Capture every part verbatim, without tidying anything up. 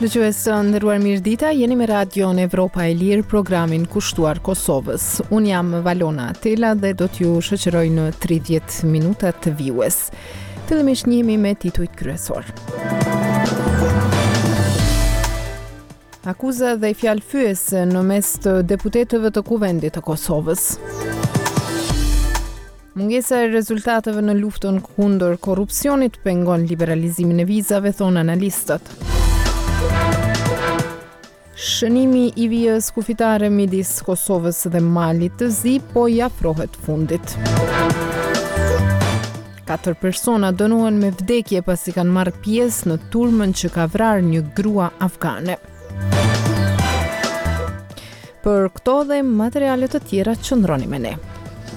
Dëgjues të nderuar mirëdita, jeni me Radion Evropa e Lirë, programin kushtuar Kosovës. Unë jam Valona Atela dhe do t'ju shoqëroj në tridhjetë minuta të vijues. Fillimisht njihemi me titujt kryesor. Akuza dhe fjalë fyese në mes të deputetëve të Kuvendit të Kosovës. Mungesa e rezultateve në luftën kundër korrupsionit pengon liberalizimin e vizave, thonë analistët. Shënimi i vijës kufitare midis Kosovës dhe Malit të Zi po i afrohet fundit. Katër persona dënohen me vdekje pasi kanë marrë pjesë në turmën që ka vrarë një grua afgane. Për këto dhe materiale të tjera qëndroni me ne.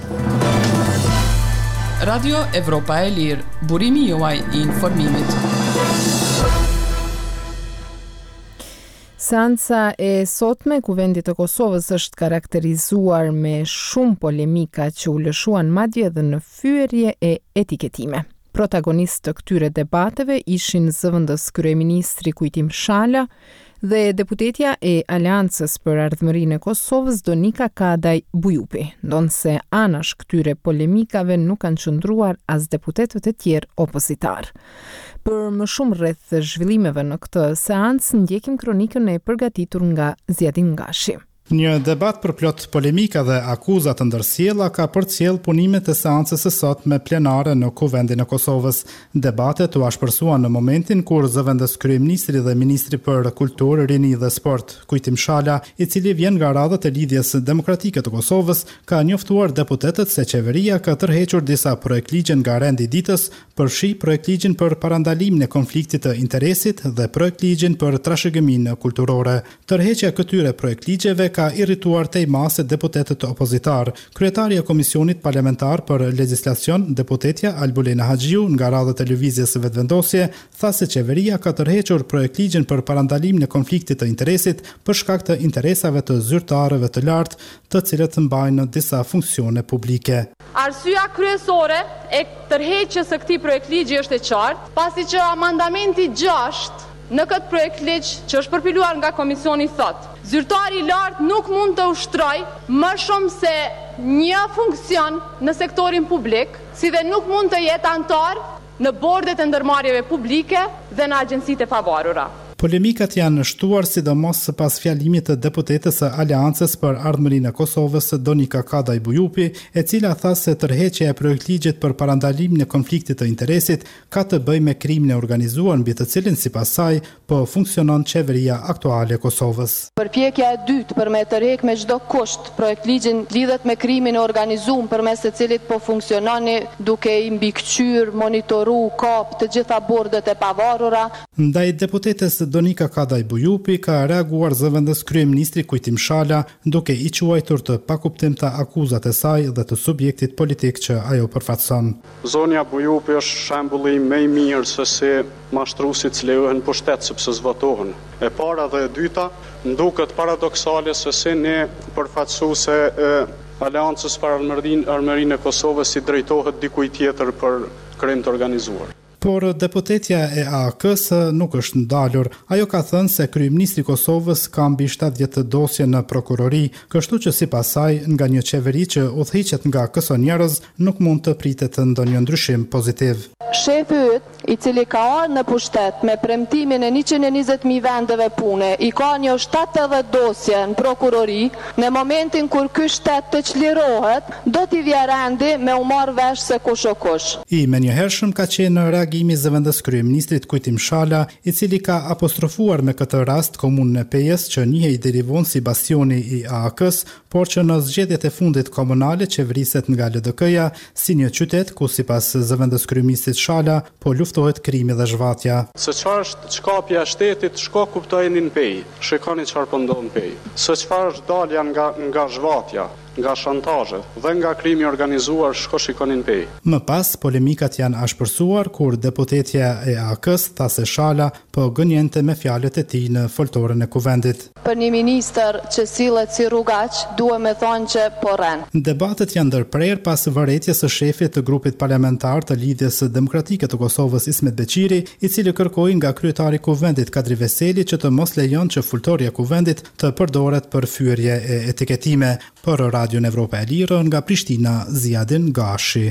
Radio Evropa e Lirë, burimi juaj i informimit. Seanca e sotme Kuvendit të Kosovës është karakterizuar me shumë polemika që u lëshuan madje edhe në fyerje e etiketime. Protagonistë të këtyre debateve ishin zëvendës kryeministri Kujtim Shala dhe deputetja e Aleancës për Ardhmërinë e Kosovës Donika Kadaj Bujupi, ndonse anash këtyre polemikave nuk kanë qëndruar as deputetët e tjerë opozitar. Për më shumë rreth zhvillimeve në këtë seancë, ndjekim kronikën e përgatitur nga Zjadin Ngashi. Një debat për plot polemika dhe akuza të ndërsjella ka përcjell punimet e seancës së sotme plenare në Kuvendin e Kosovës. Debatet u ashpërsuan në momentin kur zëvendës kryeministri dhe ministri për kulturë, rini dhe sport, Kujtim Shala, i cili vjen nga radhët e lidhjes demokratike të Kosovës, ka njoftuar deputetët se qeveria ka tërhequr disa projektligje nga rendi i ditës, përfshi projektligjin për parandalimin e konfliktit të interesit dhe projektligjin për trashëgiminë kulturore. Tërheqja këtyre projektligjeve ka irrituar tej mase deputetët opozitar. Kryetaria e Komisionit Parlamentar për Legjislacion, deputetja Albulena Haxhiu, nga radhët e lëvizjes së vetëvendosje, tha se qeveria ka tërhequr projektligjin për parandalimin e konfliktit të interesit për shkak të interesave të zyrtarëve të lartë, të cilët mbajnë disa funksione publike. Arsyeja kryesore e tërheqjes së këtij projektligji është e qartë, pasi që amandamenti gjashtë në këtë projekt ligj që është përpiluar nga komisioni thotë, zyrtari i lartë nuk mund të ushtroj më shumë se një funksion në sektorin publik, si dhe nuk mund të jetë antar në bordet e ndërmarrjeve publike dhe në agjencitë e pavarura. Polemikat janë shtuar sidomos pas fjalimit të deputetës së Aleancës për Ardhmërinë e Kosovës Donika Kadaj Bujupi, e cila tha se tërheqja e projektligjit për parandalimin e konfliktit të interesit ka të bëjë me krimin e organizuar mbi të cilin sipas saj po funksionon qeveria aktuale e Kosovës. Përpjekja e dytë për me tërheq me çdo kusht projektligjin lidhet me krimin e organizuar përmes të cilit po funksiononi duke i mbikëqyr, monitoru, kap të gjitha bordet e pavarura. Ndaj deputetës Donika Kadaj Bujupi ka reaguar zëvendës kryeministri Kujtim Shala, duke i quajtur të pakuptimta akuzat e saj dhe të subjektit politik që ajo përfaqëson. Zonja Bujupi është shembulli më i mirë se si mashtruesit që lejohen pushtet sepse zvotohen. E para dhe e dyta, nduket paradoksale se si ne përfaqësuese e Aleancës për Ardhmërinë e Kosovës i drejtohet dikujt tjetër për krim të organizuar. Por deputetja e A A K-s nuk është ndalur. Ajo ka thënë se kryeministri i Kosovës ka mbi shtatëdhjetë dosje në prokurori, kështu që sipas saj, nga një qeveri që udhëhiqet nga këso njerëz, nuk mund të pritet ndonjë ndryshim pozitiv. Shefi yt, i cili ka ardhur në pushtet me premtimin e njëqind e njëzet mijë vendeve pune, i ka një shtatëdhjetë dosje në prokurori, në momentin kur ky shtet të çlirohet, do t'i vijë rendi me u marrë vesh se kush o kush. I menjëhershëm ka qenë reagimi i zëvendës kryeministrit Kujtim Shala, i cili ka apostrofuar me këtë rast komunën e Pejës që njihej deri vonë si bastioni i A A K-s, por që në zgjedhjet e fundit komunale qeveriset nga L D K-ja si një qytet ku sipas zëvendës kryeministrit Shala po luftohet krimi dhe zhvatja. Se çfarë është çkapja e shtetit, shko kuptojeni në Pejë. Shikoni çfarë po ndodh në Pejë. Se çfarë është dalja nga nga zhvatja, nga shantazhet dhe nga krimi organizuar, shko shikoni në Pejë. Më pas polemikat janë ashpërsuar kur deputetja e A K-s, Thase Shala, po gënjente me fjalët e tij në foltorën e kuvendit. Për një ministër që sillet si rrugaq, duhet me thonë që po rren. Debatet janë ndërprer pas vërejtjes së shefit të grupit parlamentar të Lidhjes Demokratike të Kosovës Ismet Beqiri, i cili kërkoi nga kryetari i kuvendit Kadri Veseli që të mos lejon që fultoria e kuvendit të përdoret për fyerje e etiketime. Për Radion Evropa e Lirë nga Prishtina, Ziadin Gashi.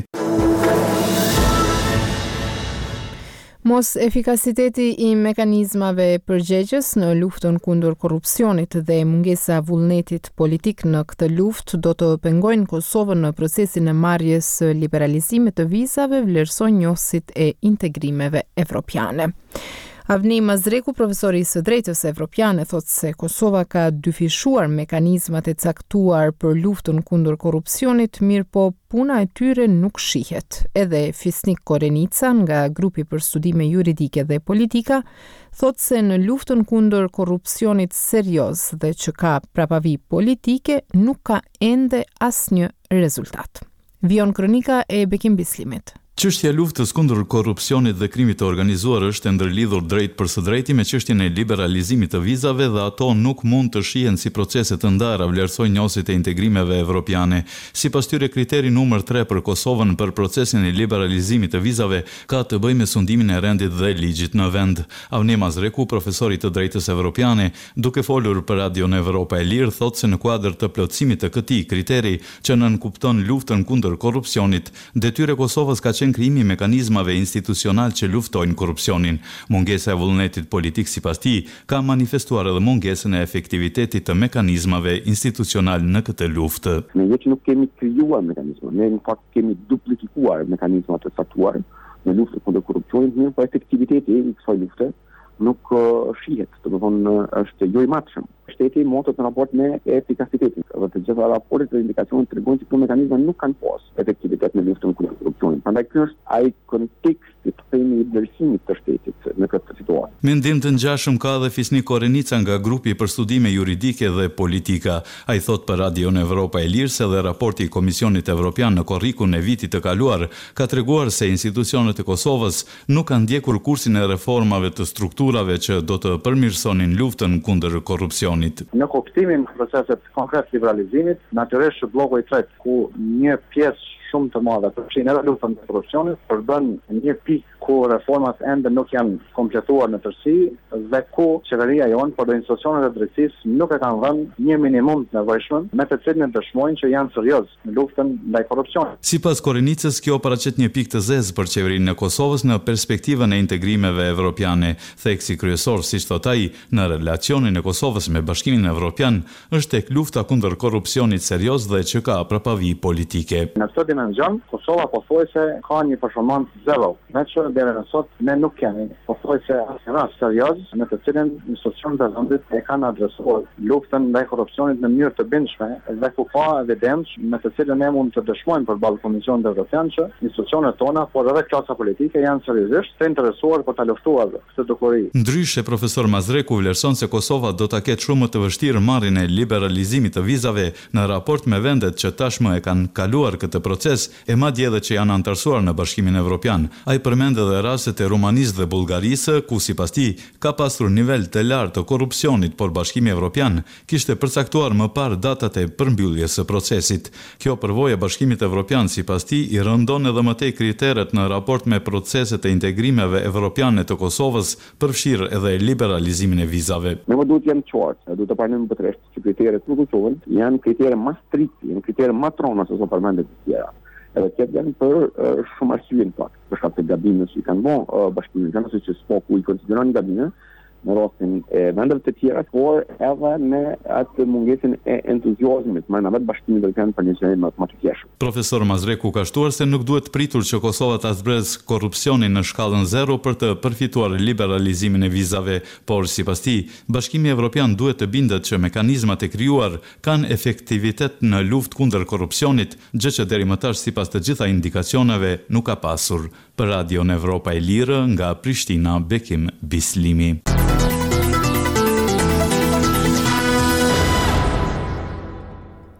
Mos efikasiteti i mekanizmave përgjegjës në luftën kundër korrupsionit dhe mungesa vullnetit politik në këtë luftë do të pengojnë Kosovën në procesin e marrjes së liberalizimit të vizave, vlerëson njohësit e integrimeve evropiane. Avni Mazreku, profesori i së drejtës evropiane, thotë se Kosova ka dyfishuar mekanizmat e caktuar për luftën kundër korrupsionit, mirë po puna e tyre nuk shihet. Edhe Fisnik Korenica nga grupi për studime juridike dhe politika thotë se në luftën kundër korrupsionit serioz dhe që ka prapavi politike nuk ka ende asnjë rezultat. Vion kronika e Bekim Bislimit. Çështja e luftës kundër korrupsionit dhe krimit të organizuar është e ndërlidhur drejt për së drejti me çështjen e liberalizimit të vizave dhe ato nuk mund të shihen si procese të ndara, vlerësojnë njohësit e integrimeve evropiane. Sipas tyre, kriteri numër tre për Kosovën për procesin e liberalizimit të vizave ka të bëjë me sundimin e rendit dhe ligjit në vend. Avni Mazreku, profesori të drejtës evropiane, duke folur për Radion Evropa e Lirë, thotë se në kuadër të plotësimit të këtij kriteri që nënkupton luftën kundër korrupsionit, detyra e Kosovës ka krimi mekanizmave institucional që luftojnë korrupsionin. Mungesa e vullnetit politik sipas tij ka manifestuar edhe mungesën e efektivitetit të mekanizmave institucional në këtë luftë. Ne jo që nuk kemi krijuar mekanizma, ne në fakt kemi duplifikuar mekanizmat e caktuar në luftën kundër korrupsionit, mirë po efektiviteti i kësaj lufte nuk uh, shihet, do të thonë uh, është jo i matshëm. Shteti motot në raport me efikasitetin, dhe të gjitha raportet dhe indikacionet tregojnë që këto mekanizma nuk kanë pas efektivitet në luftën kundër korrupsionit. Prandaj ky është ai konteksti të themi i vlerësimit të shtetit në këtë situatë. Mendim të ngjashëm ka edhe Fisnik Korenica nga grupi për studime juridike dhe politika. Ai thot për Radion Evropa e Lirë se edhe raporti i Komisionit Evropian në korrikun e vitit të kaluar ka treguar se institucionet e Kosovës nuk kanë ndjekur kursin e reformave të strukturave që do të përmirësonin luftën kundër korrupsionit. Në kuptimin e procesit konkret liberalizimit, natyrisht që bloku i tretë ku një pjesë shumë të madhe përfshin edhe luftën kundër korrupsionit, përbën një pikë ku reformat ende nuk janë kompletuar në tërësi dhe ku qeveria jonë, por dhe institucionet e drejtësisë nuk e kanë dhënë një minimum të nevojshëm me të cilin dëshmojnë që janë serioz në luftën ndaj korrupsionit. Sipas Korenicës, kjo paraqet një pikë të zezë për qeverinë e Kosovës në perspektivën e integrimeve evropiane. Theksi kryesor, siç thot ai, në relacionin e Kosovës me Bashkimin Evropian është tek lufta kundër korrupsionit serioz dhe që ka prapavi politike. Në këtë dimension, Kosova pothuajse ka një performancë zero, veçanërisht deri në sot ne nuk kemi pothuajse asnjë rast serioz në të cilin institucionet e vendit e kanë adresuar luftën ndaj korrupsionit në mënyrë të bindshme dhe ku ka evidencë me të cilën ne mund të dëshmojmë përballë Komisionit Evropian që institucionet tona, por edhe klasa politike janë seriozisht të interesuar për ta luftuar këtë dukuri. Ndryshe, profesor Mazreku vlerëson se Kosova do ta ketë shumë më të vështirë marrjen e liberalizimit të vizave në raport me vendet që tashmë e kanë kaluar këtë proces e madje edhe që janë antarësuar në Bashkimin Evropian. Ai përmend edhe rastet e Rumanisë dhe Bullgarisë, ku sipas tij ka pasur nivel të lartë të korrupsionit, por Bashkimi Evropian kishte përcaktuar më parë datat e përmbylljes së procesit. Kjo përvojë e Bashkimit Evropian sipas tij i rëndon edhe më tej kriteret në raport me proceset e integrimeve evropiane të Kosovës, përfshirë edhe liberalizimin e vizave. Ne më duhet janë qartë, duhet të parlim për rresht që kriteret në Kosovën janë kritere më strikte, janë kritere më trona se sa përmendet të tjera. Edhe këtë janë për uh, shumë arsye në fakt, për shkak të gabimeve që kanë bën uh, Bashkimi Evropian, ose që s'po ku i konsideron gabime në rastin e vendeve të tjera, por edhe në atë mungesën e entuziazmit më në vetë Bashkimin Evropian për një qeverim më të thjeshtë. Profesor Mazreku ka shtuar se nuk duhet pritur që Kosova ta zbresë korrupsionin në shkallën zero për të përfituar liberalizimin e vizave, por sipas tij, Bashkimi Evropian duhet të bindet që mekanizmat e krijuar kanë efektivitet në luftë kundër korrupsionit, gjë që deri më tash sipas të gjitha indikacioneve nuk ka pasur. Për Radion Evropa e Lirë nga Prishtina, Bekim Bislimi.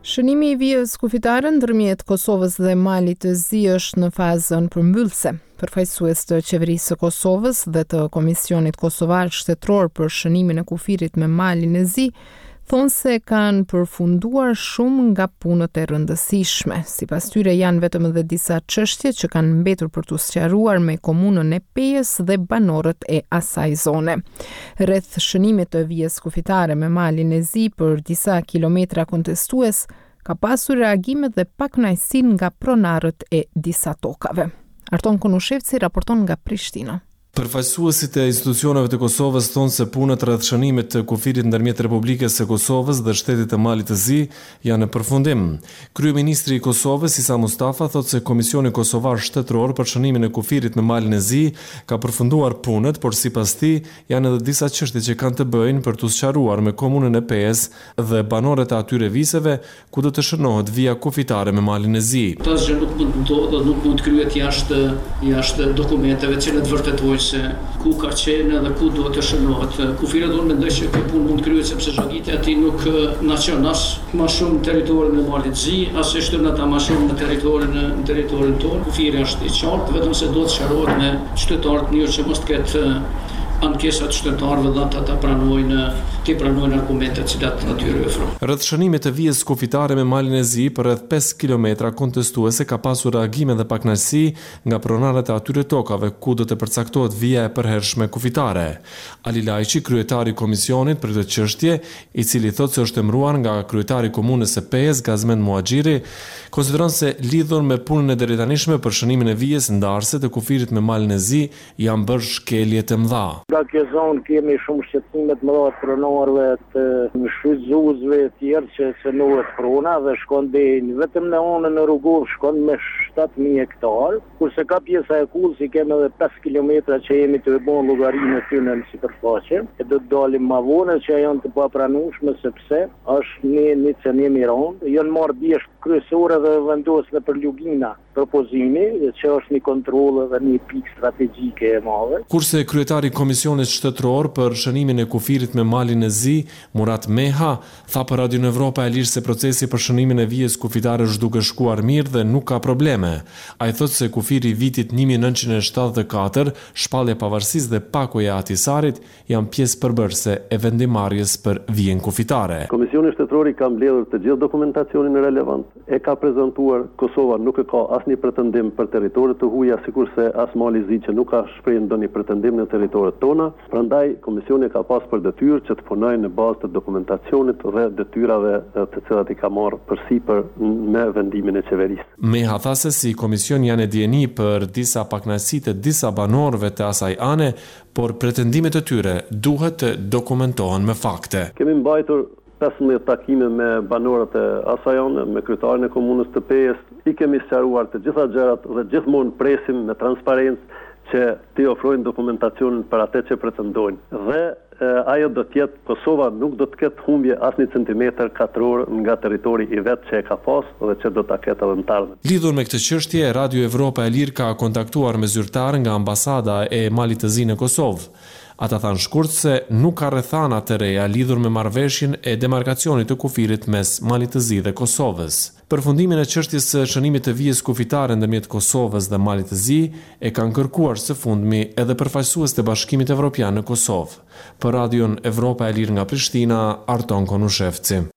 Shënimi i vijës kufitare ndërmjet Kosovës dhe Malit të Zi është në fazën përmbyllëse. Përfaqësues të qeverisë së Kosovës dhe të Komisionit Kosovar Shtetëror për shënimin e kufirit me Malin e Zi thonë se kanë përfunduar shumë nga punët e rëndësishme. Sipas tyre janë vetëm edhe disa çështje që kanë mbetur për t'u sqaruar me komunën e Pejës dhe banorët e asaj zone. Rreth shënimit të vijës kufitare me Malin e Zi për disa kilometra kontestues ka pasur reagime dhe pakënaqësi nga pronarët e disa tokave. Arton Konushevci raporton nga Prishtina. Përfaqësuesit e institucioneve të Kosovës thonë se punët rreth shënimit të kufirit ndërmjet Republikës së Kosovës dhe Shtetit të Malit të Zi janë në përfundim. Kryeministri i Kosovës Isa Mustafa thotë se Komisioni Kosovar Shtetëror për shënimin e kufirit me Malin e Zi ka përfunduar punët, por sipas tij janë edhe disa çështje që kanë të bëjnë për t'u sqaruar me komunën e Pejës dhe banorët e atyre viseve ku do të shënohet vija kufitare me Malin e Zi. Këtë gjë nuk mund të nuk mund të kryhet jashtë jashtë dokumenteve që të vërtetojnë se ku ka qenë dhe ku duhet të shënohet. Kufiret unë mendoj që kjo punë mund të kryhet sepse zgjidhja e tij nuk na çon as më shumë territorin e Malit të Zi, as e shtyn ata më shumë në territorin në territorin tonë. Kufiri është i qartë, vetëm se duhet të sqarohet me qytetarët në mënyrë që mos të ketë ankesat shtetërorëve dhe ata ta pranojnë, ti pranojnë argumentet që cilat atyre ofrojnë. Rreth shënimit të vijës kufitare me Malin e Zi për rreth pesë kilometra kontestuese ka pasur reagime dhe pakënaqësi nga pronarët e atyre tokave ku do të përcaktohet vija e përhershme kufitare. Ali Lajçi, kryetari i komisionit për këtë çështje, i cili thotë se është emëruar nga kryetari i komunës së Pejës Gazmend Muhaxhiri, konsideron se lidhur me punën e drejtanishme për shënimin e vijës ndarëse të kufirit me Malin e Zi janë bërë shkelje të mëdha. Nga kjo zonë kemi shumë shqetësime të mëdha të pronarëve të shfrytëzuesve të tjerë që cënohet prona dhe shkon deri vetëm në anën e Rrugov shkon me shtatë mijë hektar, kurse ka pjesa e Kullës i kemi edhe pesë kilometra që jemi të bën llogarinë e tyre në sipërfaqe. E do të dalim më vonë që janë të papranueshme sepse është një një cënim i rëndë, janë marrë biesh kryesore dhe vendosur për Lugina propozimi, që është një kontroll dhe një pikë strategjike e madhe. Kurse kryetari i Komisionit Shtetëror për shënimin e kufirit me Malin e Zi, Murat Meha, tha për Radio Evropa e Lirë se procesi për shënimin e vijës kufitare është duke shkuar mirë dhe nuk ka probleme. Ai thotë se kufiri i vitit një mijë e nëntëqind e shtatëdhjetë e katër, shpallja e pavarësisë dhe pakuja e Atisarit janë pjesë përbërëse e vendimarrjes për vijën kufitare. Komisioni Shtetëror ka mbledhur të gjithë dokumentacionin relevant, e ka prezantuar Kosova nuk e ka asnjë pretendim për territoret të huaja, sikurse as Mali i Zi që nuk ka shprehur ndonjë pretendim në territoret tona. Prandaj komisioni ka pas për detyrë që të punojë në bazë të dokumentacionit dhe detyrave të cilat i ka marrë përsipër me vendimin e qeverisë. Meha tha se si komision janë e dieni për disa pakënaqësi të disa banorëve të asaj ane, por pretendimet e tyre duhet të dokumentohen me fakte. Kemi mbajtur pesëmbëdhjetë takime me banorët e asaj ane, me kryetarin e komunës të Pejës. I kemi sqaruar të gjitha gjërat dhe gjithmonë presim me transparencë që t'i ofrojnë dokumentacionin për atë që pretendojnë. Dhe e, ajo do të jetë, Kosova nuk do të ketë humbje asnjë centimetër katror nga territori i vet që e ka pas dhe që do ta ketë edhe në të ardhmen. Lidhur me këtë çështje, Radio Evropa e Lirë ka kontaktuar me zyrtar nga ambasada e Malit të Zi në Kosovë. Ata thanë shkurt se nuk ka rrethana të reja lidhur me marrëveshjen e demarkacionit të kufirit mes Malit të Zi dhe Kosovës. Përfundimin e çështjes së shënimit të vijës kufitare ndërmjet Kosovës dhe Malit të Zi e kanë kërkuar së fundmi edhe përfaqësues të Bashkimit Evropian në Kosovë. Për Radion Evropa e Lirë nga Prishtina, Arton Konushevci.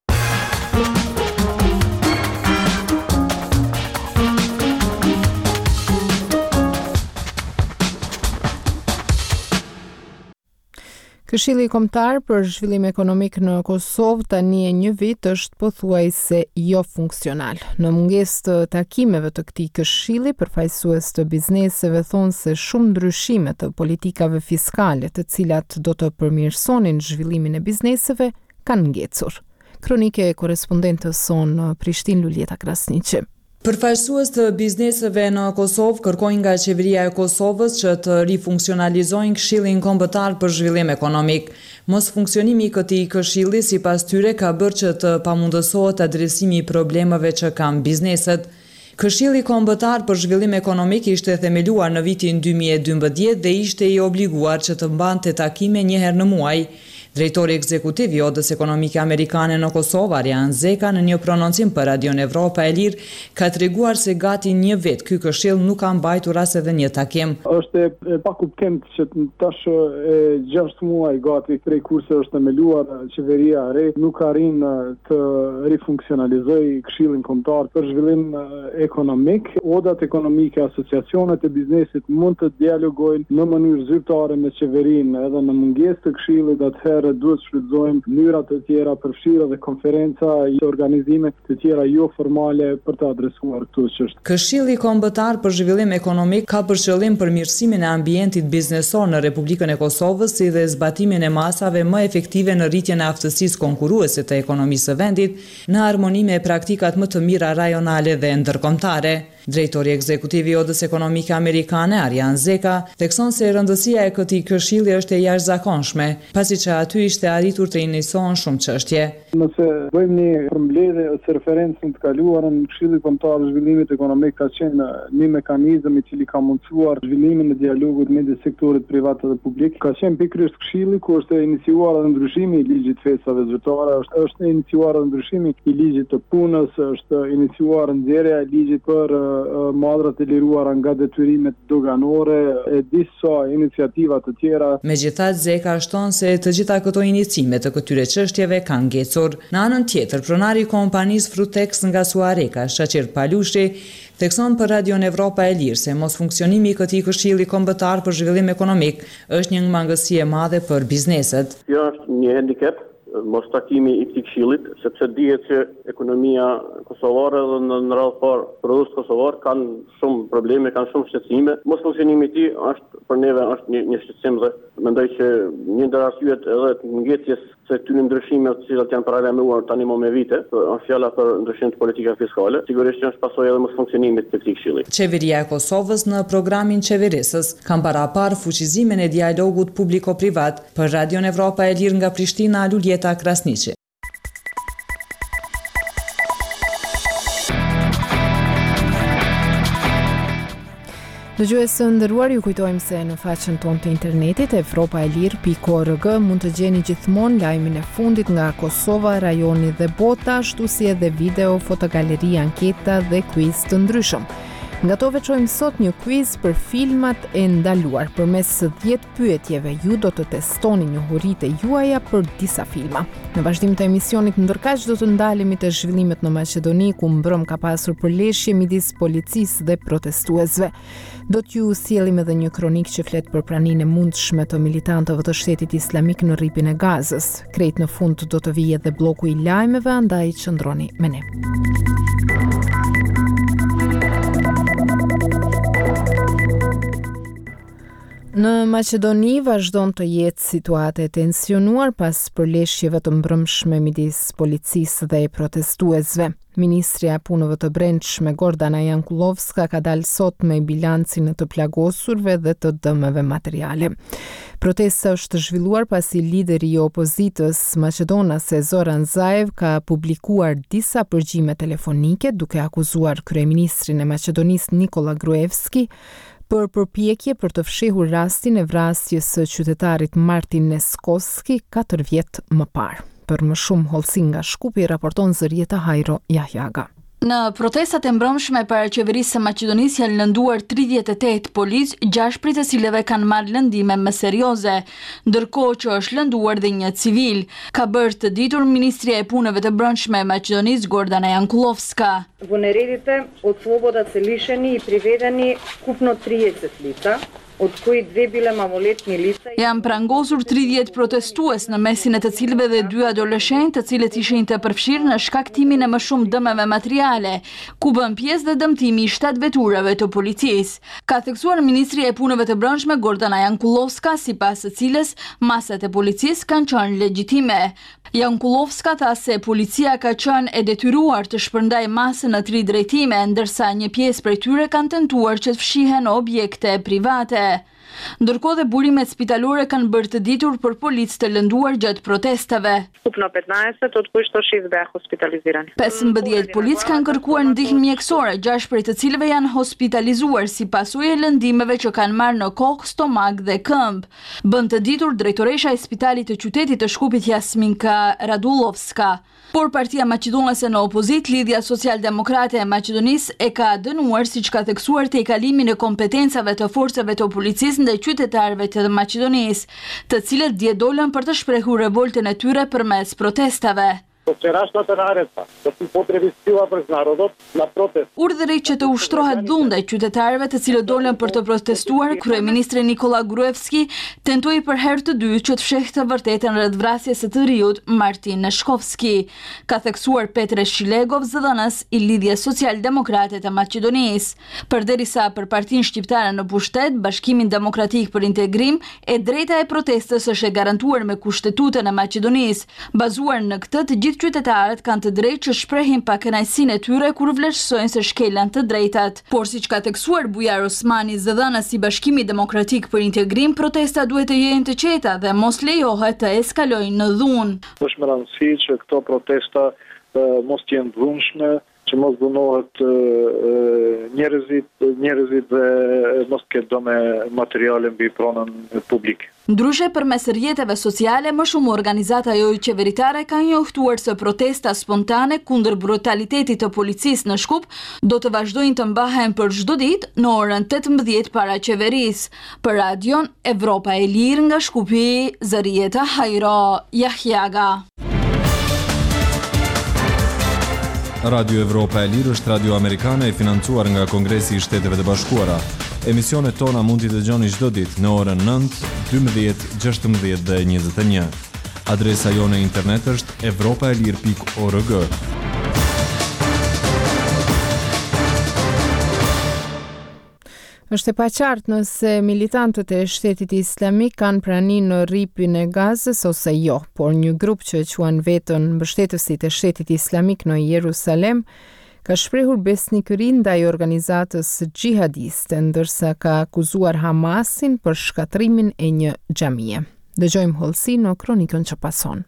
Këshilli Kombëtar për Zhvillim Ekonomik në Kosovë tani e një vit është pothuajse jo funksional. Në mungesë të takimeve të këtij këshilli, përfaqësues të bizneseve thonë se shumë ndryshime të politikave fiskale, të cilat do të përmirësonin zhvillimin e bizneseve, kanë ngecur. Kronike e korrespondentës sonë Prishtinë Luljeta Krasniqi. Përfaqësues të bizneseve në Kosovë kërkojnë nga qeveria e Kosovës që të rifunksionalizojnë Këshillin Kombëtar për Zhvillim Ekonomik. Mos funksionimi i këtij këshilli sipas tyre ka bërë që të pamundësohet adresimi i problemeve që kanë bizneset. Këshilli Kombëtar për Zhvillim Ekonomik ishte themeluar në vitin dy mijë e dymbëdhjetë dhe ishte i obliguar që të mbante takime një herë në muaj. Drejtori ekzekutiv i Odës Ekonomike Amerikane në Kosovë, Arjan Zeka, në një prononcim për Radion Evropa e Lirë, ka treguar se gati një vit ky këshill nuk ka mbajtur as edhe një takim. Është e pakuptim që tash e gjashtë muaj gati prej kurse është themeluar qeveria e re, nuk arrin të rifunksionalizojë këshillin kombëtar për zhvillim ekonomik. Odat ekonomike, asociacionet e biznesit mund të dialogojnë në mënyrë zyrtare me qeverinë, edhe në mungesë të këshillit atëherë duhet shfrytëzojmë mënyra të tjera përfshirë dhe konferenca i organizime të tjera jo formale për të adresuar këto çështje. Këshilli kombëtar për zhvillim ekonomik ka për qëllim përmirësimin e ambientit biznesor në Republikën e Kosovës si dhe zbatimin e masave më efektive në rritjen e aftësisë konkurruese të ekonomisë së vendit në harmoni me praktikat më të mira rajonale dhe ndërkombëtare. Drejtori ekzekutiv i Odës Ekonomike Amerikane, Arjan Zeka, thekson se rëndësia e këtij këshilli është e jashtëzakonshme, pasi që aty ishte arritur të iniciohen shumë çështje. Nëse bëjmë një përmbledhje ose referencë në të kaluarën, Këshilli Kombëtar i Zhvillimit Ekonomik ka qenë një mekanizëm i cili ka mundsuar zhvillimin e dialogut midis sektorit privat dhe publik. Ka qenë pikërisht këshilli ku është iniciuar edhe ndryshimi i ligjit fesave zyrtare, është është iniciuar edhe ndryshimi i ligjit të punës, është iniciuar nxjerrja e ligjit për madhrat e liruara nga detyrimet doganore e disa iniciativa të tjera. Megjithatë, Zeka shton se të gjitha këto iniciime të këtyre çështjeve kanë ngecur. Në anën tjetër, pronari i kompanisë Frutex nga Suareka, Shaqir Palushi, thekson për Radion Evropa e Lirë se mos funksionimi i këtij këshilli kombëtar për zhvillim ekonomik është një mangësi e madhe për bizneset. Kjo është një handicap, mos takimi i këtij këshillit, sepse dihet që ekonomia kosovare dhe në, në radhë parë produktët kosovar kanë shumë probleme, kanë shumë shqetësime. Mos funksionimi i tij është për neve është një, një shqetësim dhe mendoj që një ndër arsyet edhe të ngecjes së këtyre ndryshimeve të cilat janë paralemruar tani më me vite, është fjala për ndryshim të politikave fiskale, sigurisht që është pasojë edhe mos funksionimit të këtij këshilli. Qeveria e Kosovës në programin qeverisës kanë paraparë fuqizimin e dialogut publiko-privat. Për Radion Evropa e Lirë nga Prishtina, Luljeta Krasniqi. Dëgjues së nderuar, ju kujtojmë se në faqen tonë të internetit evropa e lirë pikë org mund të gjeni gjithmonë lajmin e fundit nga Kosova, rajoni dhe bota, ashtu si edhe video, fotogaleri, anketa dhe quiz të ndryshëm. Nga to veçojmë sot një quiz për filmat e ndaluar. Përmes dhjetë pyetjeve ju do të testoni njohuritë juaja për disa filma. Në vazhdim të emisionit ndërkaq do të ndalemi te zhvillimet në Maqedoni, ku mbrëm ka pasur përleshje midis policisë dhe protestuesve. Do t'ju sjellim edhe një kronik që flet për praninë e mundshme të militantëve të Shtetit Islamik në rripin e Gazës. Krejt në fund do të vijë edhe bloku i lajmeve, andaj qëndroni me ne. Në Maqedoni vazhdon të jetë situate e tensionuar pas përleshjeve të mbrëmshme midis policisë dhe protestuesve. Ministria e Punëve të Brendshme Gordana Jankulovska ka dalë sot me bilancin e të plagosurve dhe të dëmeve materiale. Protesta është zhvilluar pasi lideri i opozitës maqedonase Zoran Zaev ka publikuar disa përgjime telefonike duke akuzuar kryeministrin e Maqedonisë Nikola Gruevski për përpjekje për të fshehur rastin e vrasjes së qytetarit Martin Neskoski katër vjet më parë. Për më shumë hollësi nga Shkupi, raporton Zërieta Hajro Jahjaga. Në protestat e mbrëmshme para qeverisë së Maqedonisë janë lënduar tridhjetë e tetë policë, gjashtë prej të cilëve kanë marrë lëndime më serioze, ndërkohë që është lënduar dhe një civil, ka bërë të ditur Ministria e Punëve të Brendshme e Maqedonisë Gordana Jankulovska. Во нередите од слобода се лишени и приведени вкупно триесет лица, od kuj dve bile maloljetni lica. Janë prangosur tridhjetë protestues në mesin e të cilëve dhe dy adoleshentë, të cilët ishin të përfshirë në shkaktimin e më shumë dëmeve materiale, ku bën pjesë dhe dëmtimi i shtatë veturave të policisë. Ka theksuar Ministria e Punëve të Brendshme Gordana Jankulovska, sipas së cilës masat e policisë kanë qenë legjitime. Jankulovska tha se policia ka qenë e detyruar të shpërndajë masën në tri drejtime, ndërsa një pjesë prej tyre kanë tentuar që të fshihen në objekte private. Ndërkohë dhe burimet spitalore kanë bërë të ditur për policë të lënduar gjatë protestave. pesëmbëdhjetë policë kanë kërkuar ndihmë mjekësore, gjashtë prej të cilëve janë hospitalizuar si pasojë e lëndimeve që kanë marrë në kokë, stomak dhe këmbë. Bën të ditur drejtoresha e spitalit të qytetit të Shkupit Jasminka Radullovska. Por partia maqedonase në opozit, Lidhja Social-Demokrate e Maqedonisë e ka dënuar siç ka theksuar te kalimin e kompetencave të forcave të policisë ndaj qytetarëve të Maqedonisë, të cilët dje dolën për të shprehur revoltën e tyre përmes protestave. Urdhëri që të ushtrohet dhunë ndaj qytetarëve të cilët dolën për të protestuar, kryeministri Nikola Gruevski tentoi për herë të dytë që të fshehtë të vërtetën rreth vrasjes së të riut Martin Neshkovski, ka theksuar Petre Shilegov, zëdhënës i Lidhjes Social-Demokrate të Maqedonisë. Përderisa për Partinë Shqiptare në pushtet, Bashkimin Demokratik për Integrim, e drejta e protestës është e garantuar me Kushtetutën e Maqedonisë. Bazuar në këtë, të gjithë qytetarët kanë të drejtë që shprehin pakënaqësinë e tyre kur vlerësojnë se shkelan të drejtat. Por siç ka theksuar Bujar Osmani, zëdhënës i Bashkimit Demokratik për Integrim, protesta duhet të jenë të qeta dhe mos lejohet të eskalojnë në dhunë. Është me rëndësi që këto protesta uh, mos të jenë dhunshme, që mos dhunohet uh, njerëzit, njerëzit dhe mos të ketë dome materiale mbi pronën publike. Ndryshe përmes rrjeteve sociale, më shumë organizata jo qeveritare kanë njoftuar se protesta spontane kundër brutalitetit të policisë në Shkup do të vazhdojnë të mbahen për çdo ditë në orën tetëmbëdhjetë para qeverisë. Për radion Evropa e Lirë nga Shkupi, Zarieta Hajro Jahjaga. Radio Evropa e Lirë është radio amerikane e financuar nga Kongresi i Shteteve të Bashkuara. Emisionet tona mund t'i dëgjoni çdo ditë në orën nëntë, dymbëdhjetë, gjashtëmbëdhjetë dhe njëzet e një. Adresa jone internet është evropaelir pikë org. Është e paqartë nëse militantët e Shtetit Islamik kanë praninë në rripin e Gazës ose jo, por një grup që e quan veten mbështetësit e Shtetit Islamik në Jerusalem ka shprehur besnikëri ndaj organizatës xhihadiste, ndërsa ka akuzuar Hamasin për shkatrimin e një xhamie. Dëgjojmë hollësi në kronikën që pason.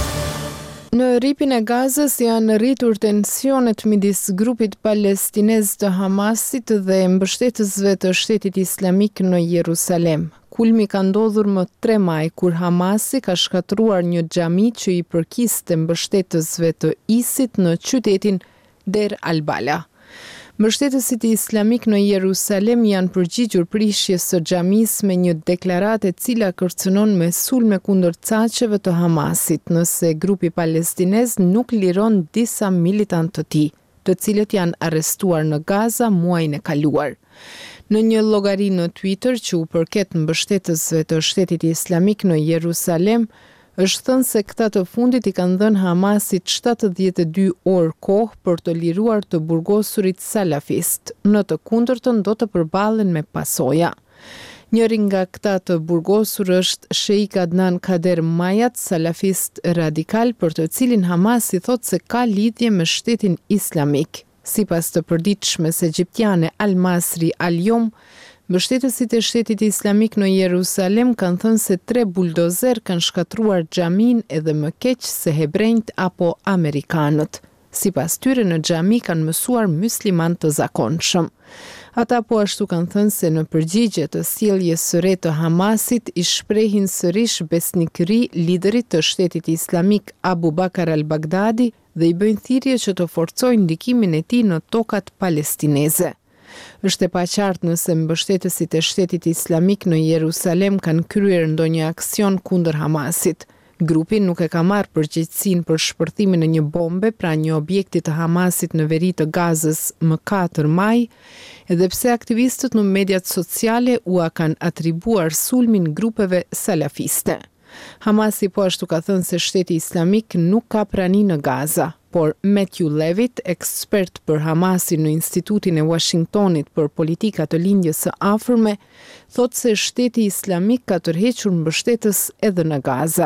Në rripin e Gazës janë rritur tensionet midis grupit palestinez të Hamasit dhe mbështetësve të Shtetit Islamik në Jerusalem. Kulmi ka ndodhur më tre maj, kur Hamasi ka shkatruar një xhami që i përkiste mbështetësve të ISIT në qytetin Der al-Bala. Mbështetësit islamik në Jerusalem janë përgjigjur prishjes së xhamis me një deklaratë e cila kërcënon me sulme kundër caqeve të Hamasit, nëse grupi palestinez nuk liron disa militantë të tij, të cilët janë arrestuar në Gaza muajin e kaluar. Në një llogari në Twitter që u përket mbështetësve të Shtetit Islamik në Jerusalem, është thënë se këta të fundit i kanë dhënë Hamasit shtatëdhjetë e dy orë kohë për të liruar të burgosurit salafist. Në të kundërtën do të përballen me pasoja. Njëri nga këta të burgosur është Sheikh Adnan Kader Mayat, salafist radikal, për të cilin Hamasi thotë se ka lidhje me Shtetin Islamik. Sipas të përditshmes egjiptiane Al Masri Al Yom, mbështetësit e Shtetit Islamik në Jerusalem kanë thënë se tre buldozer kanë shkatruar xhamin edhe më keq se hebrejt apo amerikanët. Sipas tyre në xhami kanë mësuar musliman të zakonshëm. Ata po ashtu kanë thënë se në përgjigje të sjelljes së re të Hamasit i shprehin sërish besnikëri liderit të Shtetit Islamik Abu Bakr al-Baghdadi dhe i bëjnë thirrje që të forcojnë ndikimin e tij në tokat palestineze. Është e paqartë nëse mbështetësit e Shtetit Islamik në Jerusalem kanë kryer ndonjë aksion kundër Hamasit. Grupi nuk e ka marrë përgjegjësinë për shpërthimin e një bombe pranë një objekti të Hamasit në veri të Gazës më katër maj, edhe pse aktivistët në mediat sociale u kanë atribuar sulmin grupeve salafiste. Hamasi po ashtu ka thënë se Shteti Islamik nuk ka prani në Gaza, por Matthew Levitt, ekspert për Hamasin në Institutin e Washingtonit për politika të lindjes së afërme, thotë se Shteti Islamik ka tërhequr mbështetës edhe në Gaza.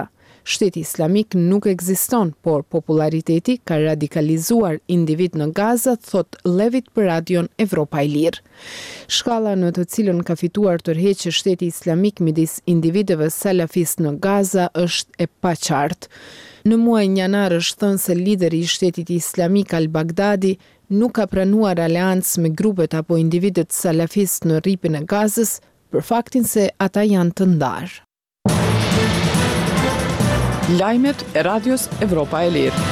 Shteti Islamik nuk ekziston, por populariteti ka radikalizuar individ në Gaza, thot Levit për radion Evropa e Lirë. Shkalla në të cilën ka fituar tërheqje Shteti Islamik midis individëve salafist në Gaza është e paqartë. Në muajin janar është thënë se lideri i Shtetit Islamik al-Baghdadi nuk ka pranuar aleancë me grupet apo individët salafist në rripin e Gazës për faktin se ata janë të ndarë. Lajmet e Radios Evropa e Lirë.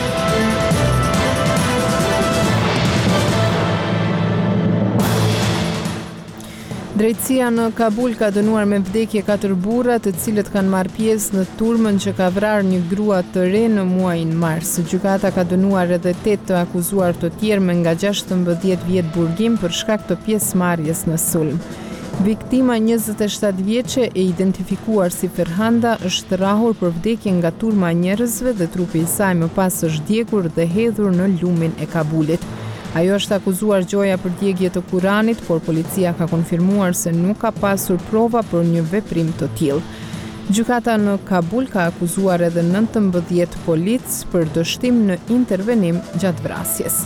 Drejtësia në Kabul ka dënuar me vdekje katër burra, të cilët kanë marrë pjesë në turmën që ka vrarë një grua të re në muajin mars. Gjykata ka dënuar edhe tetë të akuzuar të tjerë me nga gjashtëmbëdhjetë vjet burgim për shkak të pjesëmarrjes në sulm. Viktima njëzet e shtatë vjeçe e identifikuar si Ferhanda është rrahur për vdekje nga turma e njerëzve dhe trupi i saj më pas është djegur dhe hedhur në lumin e Kabulit. Ajo është akuzuar gjoja për djegje të Kuranit, por policia ka konfirmuar se nuk ka pasur prova për një veprim të tillë. Gjykata në Kabul ka akuzuar edhe nëntëmbëdhjetë polic për dështim në intervenim gjatë vrasjes.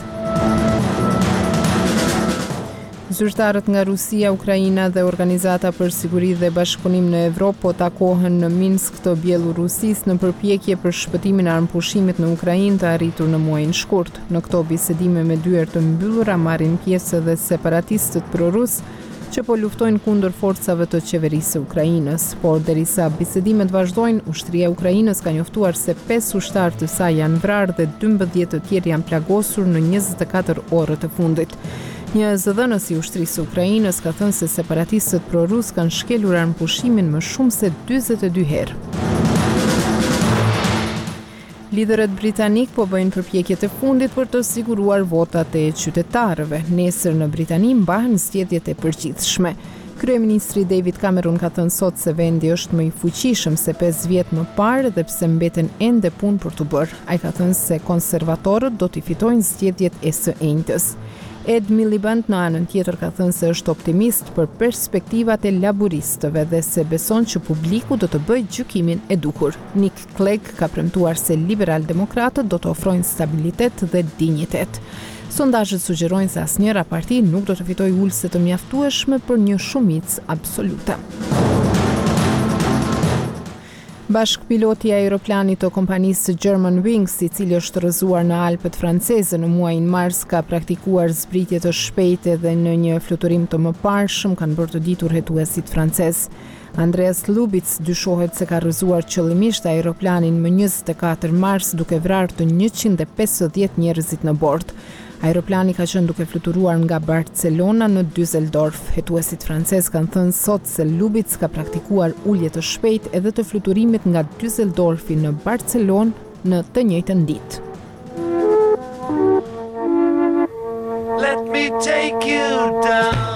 Zyrtarët nga Rusia, Ukraina dhe Organizata për Siguri dhe Bashkëpunim në Evropë po takohen në Minsk të Bielorusis në përpjekje për shpëtimin e armëpushimit në Ukrainë të arritur në muajin shkurt. Në këto bisedime me dyer të mbyllura marrin pjesë edhe separatistët prorus që po luftojnë kundër forcave të qeverisë së Ukrainës, por derisa bisedimet vazhdojnë, ushtria e Ukrainës ka njoftuar se pesë ushtarë të saj janë vrarë dhe dymbëdhjetë të tjerë janë plagosur në njëzet e katër orët e fundit. Një zëdhënës i ushtrisë së Ukrainës ka thënë se separatistët prorus kanë shkelur armëpushimin më shumë se dyzet e dy herë. Liderët britanik po bëjnë përpjekjet e fundit për të siguruar votat e qytetarëve. Nesër në Britani mbahen zgjedhjet e përgjithshme. Kryeministri David Cameron ka thënë sot se vendi është më i fuqishëm se pesë vjet më parë dhe pse mbeten ende punë për të bërë. Ai ka thënë se konservatorët do t'i fitojnë zgjedhjet e së enjtës. Ed Miliband në anën tjetër ka thënë se është optimist për perspektivat e laburistëve dhe se beson që publiku do të bëjë gjykimin e duhur. Nick Clegg ka premtuar se liberal-demokratët do të ofrojnë stabilitet dhe dinjitet. Sondazhet sugjerojnë se asnjëra parti nuk do të fitojë ulëse të mjaftueshme për një shumicë absolute. Bashkpiloti i aeroplanit të kompanisë Germanwings, i cili është rrëzuar në Alpet franceze në muajin mars, ka praktikuar zbritje të shpejtë dhe në një fluturim të mëparshëm, kanë bërë të ditur hetuesit francez. Andreas Lubitz dyshohet se ka rrëzuar qëllimisht aeroplanin më njëzet e katër mars duke vrarë të njëqind e pesëdhjetë njerëzit në bord. Aeroplani ka qenë duke fluturuar nga Barcelona në Düsseldorf. Hetuesit francez kanë thënë sot se Lubitz ka praktikuar ulje të shpejtë edhe të fluturimit nga Düsseldorfi në Barcelonë në të njëjtën ditë. Let me take you down.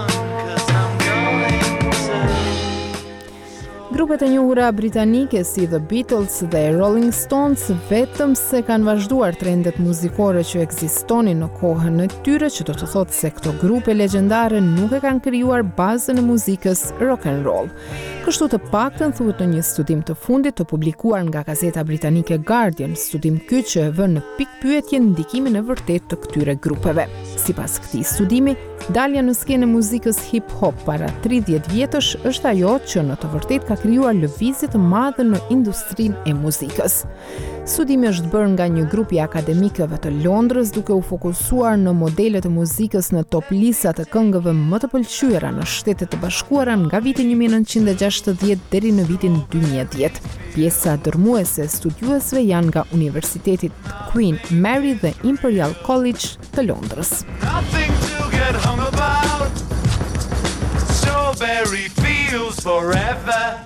Grupet e njohura britanike si The Beatles dhe Rolling Stones vetëm se kanë vazhduar trendet muzikore që ekzistonin në kohën e tyre, që do të thotë se këto grupe legjendare nuk e kanë krijuar bazën e muzikës rock and roll. Kështu të paktën thuhet në një studim të fundit të publikuar nga gazeta britanike Guardian, studim ky që e vën në pikpyetje ndikimin e vërtet të këtyre grupeve. Sipas këtij studimi, dalja në skenë e muzikës hip-hop para tridhjetë vjetësh është ajo që në të vërtetë ka krijuar lëvizje të madhe në industrinë e muzikës. Studimi është bërë nga një grup i akademikëve të Londrës duke u fokusuar në modelet e muzikës në top lista të këngëve më të pëlqyera në Shtetet e Bashkuara nga viti një mijë e nëntëqind e gjashtëdhjetë deri në vitin dy mijë e dhjetë. Pjesa dërmuese e studiuesve janë nga Universiteti Queen Mary dhe Imperial College të Londrës. Nothing to get hung about. Strawberry fields forever.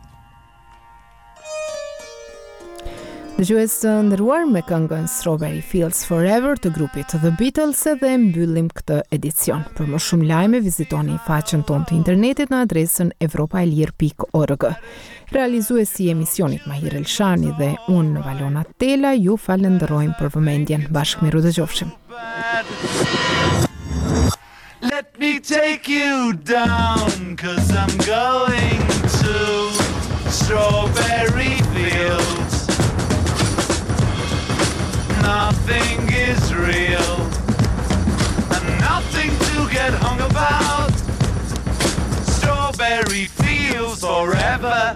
Dëgjues të nderuar, me këngën Strawberry Fields Forever të grupit The Beatles dhe mbyllim këtë edicion. Për më shumë lajme vizitoni faqen tonë të internetit në adresën evropaelir pikë org. Realizuesi i emisionit Mahir Elshani dhe unë Valona Tela ju falenderojmë për vëmendjen. Bashkë miru dëgjofshim. Let me take you down, 'cause I'm going to Strawberry Fields. nothing is real, and nothing to get hung about. Strawberry fields forever.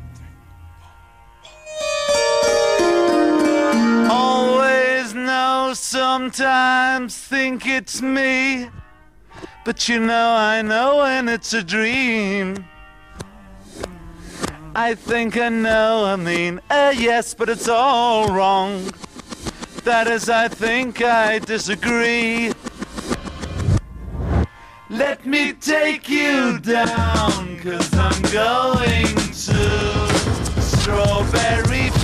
Always know, sometimes think it's me, but you know I know when it's a dream. I think I know, I mean, uh, yes, but it's all wrong. That is, I think I disagree. Let me take you down, 'cause I'm going to Strawberry